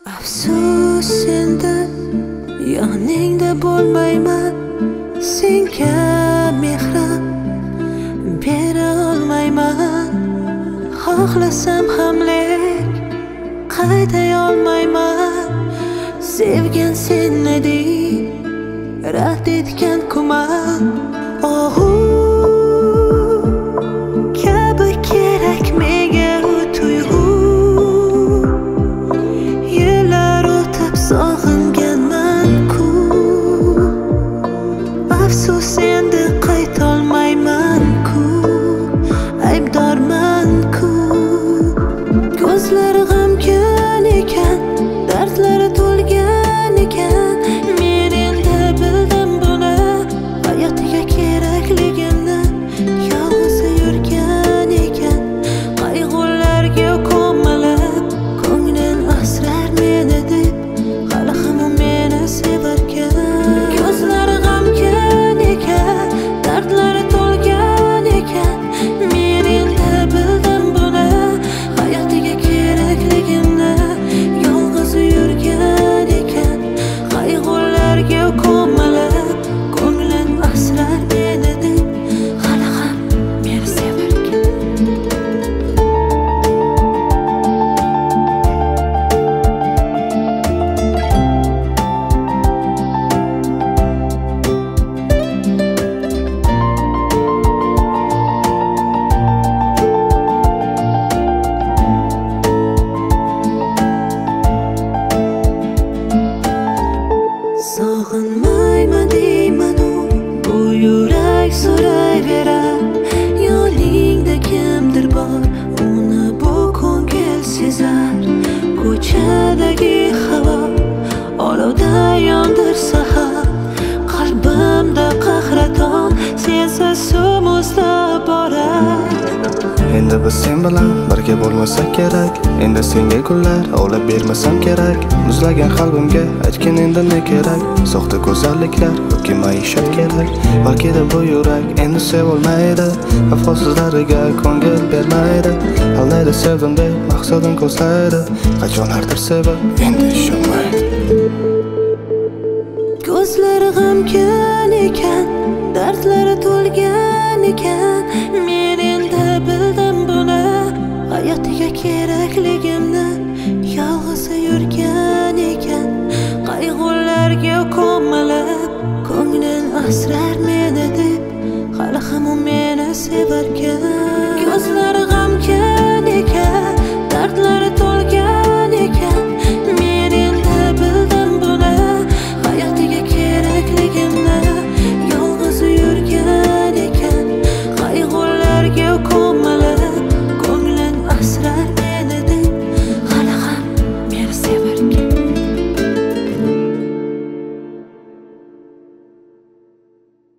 Afsus endi yoningda bo'lmayman, senga mehrim bera olmayman. Xohlasam ham lek qaytay olmayman. Sevgan sen eding, rad etgan kuman. Kabi kerak menga u tuyg'u. Yillar o'tib sog'inganman-ku. Afsus endi qaytolmayman-ku. Aybdorman-ku. Ko'zlari g'amgin ekan, dardlari to'lgan ekan. Men endi bildim buni, hayotiga kerakligimni. Yolg'iz yurgan ekan, qayg'ularga ko'milib, ko'nglim asrar meni deb, hali ham u meni sevarkan. Ko'zlari g'amgin ekan, dardlari to'lgan ekan. Men endi bildim buni, hayotiga kerakligimni. Yolg'iz yurgan ekan, qayg'ularga ko'milib, ko'nglim asrar meni deb, hali ham meni sevarkan. Sog'inmayman deyman-u, bu yurak so'rayverar. Yoningda kimdir bor, uni bu ko'ngil sezar. Ko'chadagi havo olovda yondirsa ham, qalbimda qahraton, sensiz suv muzlab borar. Endi biz sen bilan birga bo'lmasak kerak. Endi senga gullar olib bermasam kerak. Muzlagan qalbimga aytgin endi ne kerak. Soxta go'zalliklar yoki maishat kerak. Balki-da bu yurak endi sevolmaydi, vafosizlariga ko'ngil bermaydi. Aldaydi sevdim deb maqsadin ko'zlaydi, qachonlardir sevib endi ishonmaydi. Ko'zlari g'amgin ekan, dardlari to'lgan ekan. Men endi bildim buni, hayotiga kerakligimni. Yolg'iz yurgan ekan, qayg'ularga ko'milib, ko'nglim asrar meni deb, hali ham u meni sevarkan.